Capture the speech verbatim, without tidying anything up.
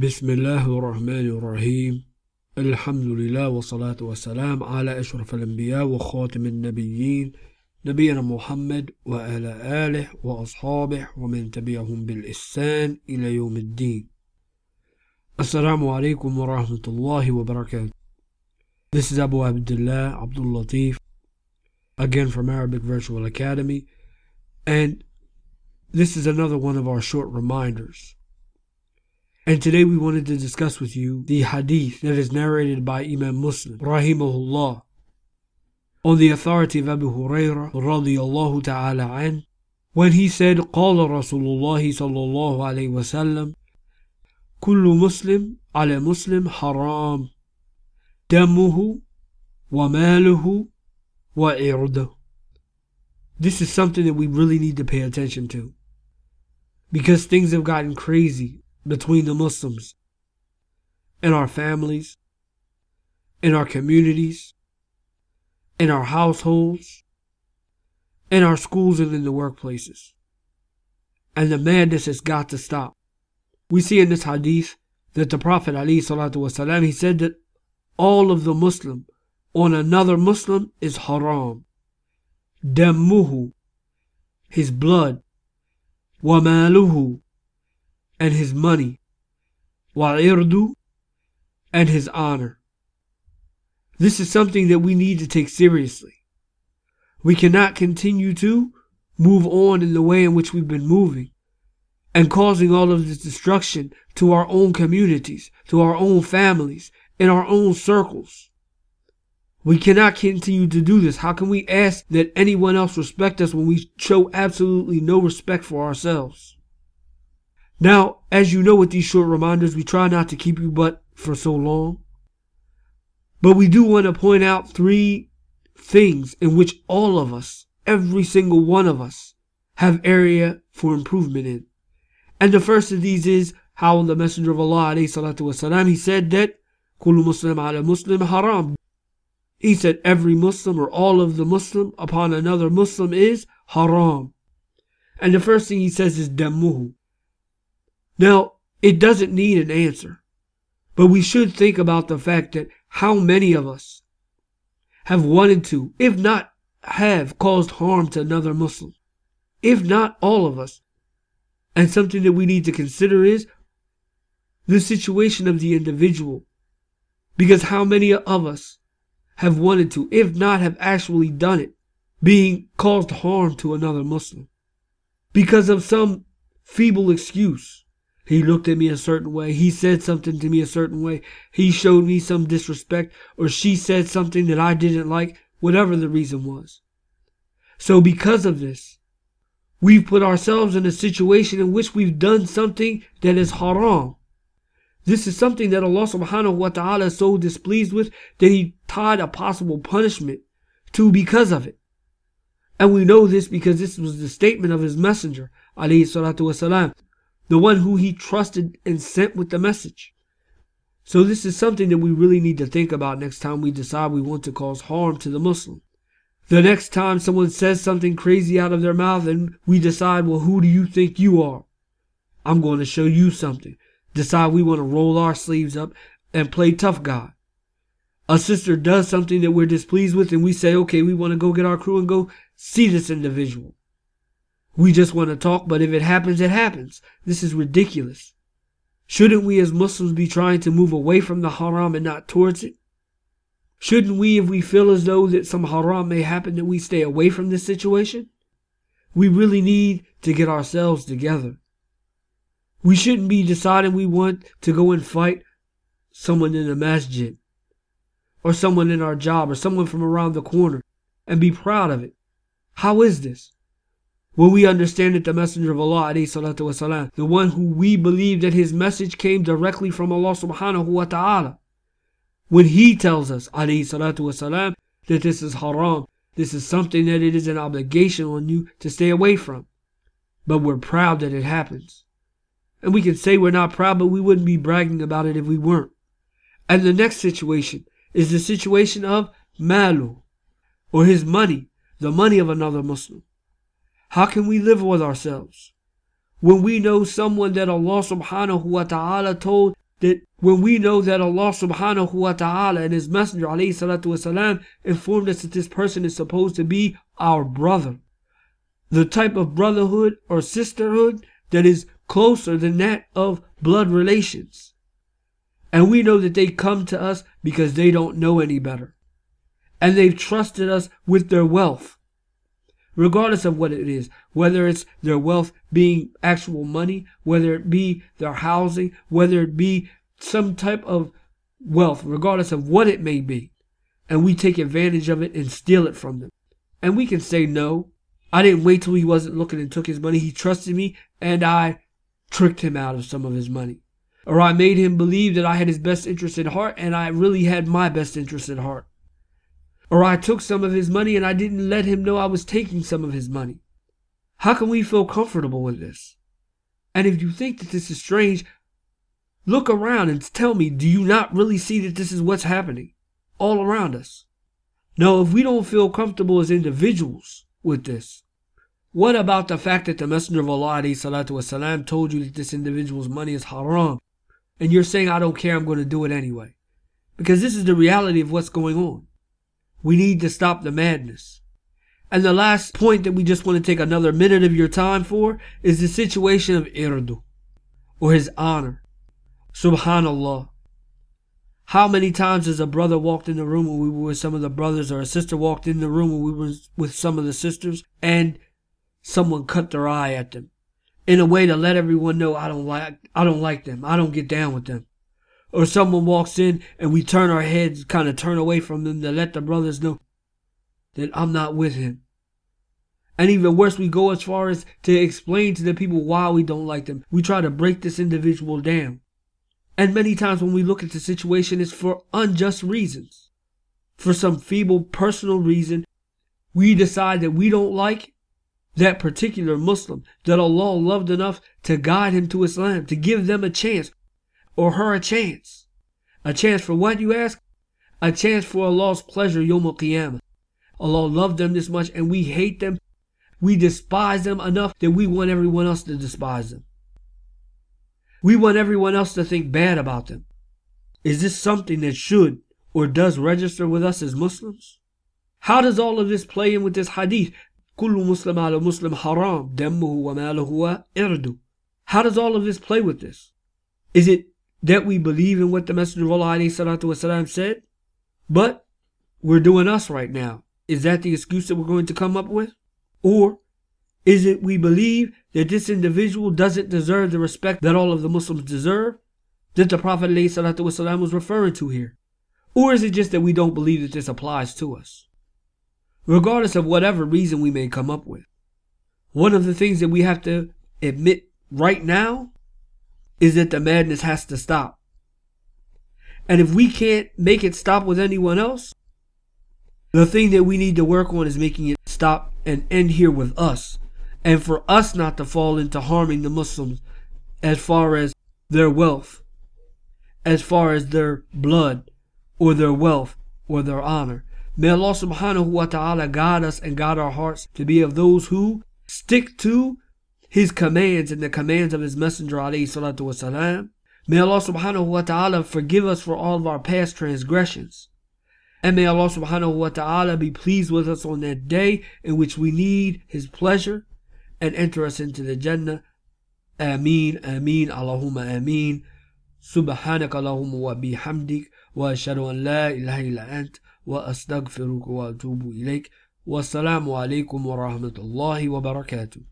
بسم الله الرحمن الرحيم الحمد لله والصلاة والسلام على أشرف الأنبياء وخاتم النبيين نبينا محمد وعلى آله وأصحابه ومن تبعهم بالإحسان إلى يوم الدين. Assalamu alaikum wa rahmatullahi wa barakatuh. This is Abu Abdullah Abdul Latif, again from Arabic Virtual Academy, and this is another one of our short reminders. And today we wanted to discuss with you the hadith that is narrated by Imam Muslim, rahimahullah, on the authority of Abu Hurairah, radiyallahu ta'ala an, when he said, قال رسول الله صلى الله عليه وسلم, كل مسلم على مسلم حرام دمه وماله وعرضه. This is something that we really need to pay attention to, because things have gotten crazy between the Muslims, in our families, in our communities, in our households, in our schools, and in the workplaces. And the madness has got to stop. We see in this hadith that the Prophet ﷺ, he said that all of the Muslim on another Muslim is haram. Dammuhu, his blood, wa maluhu, and his money, wa'irdu, and his honor. This is something that we need to take seriously. We cannot continue to move on in the way in which we've been moving and causing all of this destruction to our own communities, to our own families, in our own circles. We cannot continue to do this. How can we ask that anyone else respect us when we show absolutely no respect for ourselves? Now, as you know, with these short reminders, we try not to keep you but for so long. But we do want to point out three things in which all of us, every single one of us, have area for improvement in. And the first of these is how the Messenger of Allah, alayhi salatu wasalam, he said that كل مسلم على مسلم haram. He said every Muslim, or all of the Muslim upon another Muslim, is haram. And the first thing he says is dammuhu. Now, it doesn't need an answer, but we should think about the fact that how many of us have wanted to, if not have, caused harm to another Muslim, if not all of us. And something that we need to consider is the situation of the individual, because how many of us have wanted to, if not have actually done it, being caused harm to another Muslim because of some feeble excuse. He looked at me a certain way. He said something to me a certain way. He showed me some disrespect, or she said something that I didn't like, whatever the reason was. So because of this, we've put ourselves in a situation in which we've done something that is haram. This is something that Allah subhanahu wa ta'ala is so displeased with that He tied a possible punishment to because of it. And we know this because this was the statement of His Messenger, alayhi salatu wasalam, the one who He trusted and sent with the message. So this is something that we really need to think about next time we decide we want to cause harm to the Muslim. The next time someone says something crazy out of their mouth and we decide, well, who do you think you are? I'm going to show you something. Decide we want to roll our sleeves up and play tough guy. A sister does something that we're displeased with and we say, okay, we want to go get our crew and go see this individual. We just want to talk, but if it happens, it happens. This is ridiculous. Shouldn't we as Muslims be trying to move away from the haram and not towards it? Shouldn't we, if we feel as though that some haram may happen, that we stay away from this situation? We really need to get ourselves together. We shouldn't be deciding we want to go and fight someone in the masjid, or someone in our job, or someone from around the corner, and be proud of it. How is this? When we understand that the Messenger of Allah, alayhi salatu wasalam, the one who we believe that his message came directly from Allah subhanahu wa ta'ala, when he tells us, alayhi salatu wasalam, that this is haram, this is something that it is an obligation on you to stay away from. But we're proud that it happens. And we can say we're not proud, but we wouldn't be bragging about it if we weren't. And the next situation is the situation of malu, or his money, the money of another Muslim. How can we live with ourselves when we know someone that Allah subhanahu wa ta'ala told that when we know that Allah subhanahu wa ta'ala and His Messenger alayhi salatu wasalam informed us that this person is supposed to be our brother, the type of brotherhood or sisterhood that is closer than that of blood relations. And we know that they come to us because they don't know any better. And they've trusted us with their wealth, regardless of what it is, whether it's their wealth being actual money, whether it be their housing, whether it be some type of wealth, regardless of what it may be. And we take advantage of it and steal it from them. And we can say, no, I didn't wait till he wasn't looking and took his money. He trusted me and I tricked him out of some of his money. Or I made him believe that I had his best interest at heart and I really had my best interest at heart. Or I took some of his money and I didn't let him know I was taking some of his money. How can we feel comfortable with this? And if you think that this is strange, look around and tell me, do you not really see that this is what's happening all around us? No, if we don't feel comfortable as individuals with this, what about the fact that the Messenger of Allah alayhi salatu wasalam told you that this individual's money is haram, and you're saying, I don't care, I'm going to do it anyway? Because this is the reality of what's going on. We need to stop the madness. And the last point that we just want to take another minute of your time for is the situation of irdu, or his honor. Subhanallah. How many times has a brother walked in the room when we were with some of the brothers, or a sister walked in the room when we were with some of the sisters, and someone cut their eye at them in a way to let everyone know, I don't like I don't like them. I don't get down with them. Or someone walks in and we turn our heads, kind of turn away from them to let the brothers know that I'm not with him. And even worse, we go as far as to explain to the people why we don't like them. We try to break this individual down. And many times when we look at the situation, it's for unjust reasons. For some feeble personal reason, we decide that we don't like that particular Muslim, that Allah loved enough to guide him to Islam, to give them a chance, or her a chance. A chance for what, you ask? A chance for Allah's pleasure, Yawm al-Qiyamah. Allah loved them this much and we hate them. We despise them enough that we want everyone else to despise them. We want everyone else to think bad about them. Is this something that should or does register with us as Muslims? How does all of this play in with this hadith? كل مسلم على مسلم حرام دمه وماله وإرده. How does all of this play with this? Is it that we believe in what the Messenger of Allah alayhi salatu wasalam said, but we're doing us right now? Is that the excuse that we're going to come up with? Or is it we believe that this individual doesn't deserve the respect that all of the Muslims deserve, that the Prophet alayhi salatu wasalam was referring to here? Or is it just that we don't believe that this applies to us? Regardless of whatever reason we may come up with, one of the things that we have to admit right now is that the madness has to stop. And if we can't make it stop with anyone else, the thing that we need to work on is making it stop and end here with us. And for us not to fall into harming the Muslims as far as their wealth, as far as their blood, or their wealth, or their honor. May Allah subhanahu wa ta'ala guide us and guide our hearts to be of those who stick to His commands and the commands of His Messenger alayhi salatu wasalam. May Allah subhanahu wa ta'ala forgive us for all of our past transgressions. And may Allah subhanahu wa ta'ala be pleased with us on that day in which we need His pleasure and enter us into the Jannah. Ameen, Ameen, Allahumma Ameen. Subhanaka Allahumma wa bihamdik wa ashhadu an la ilaha illa ant wa astaghfiruka wa atubu ilayk. Wassalamu alaikum wa rahmatullahi wa barakatuh.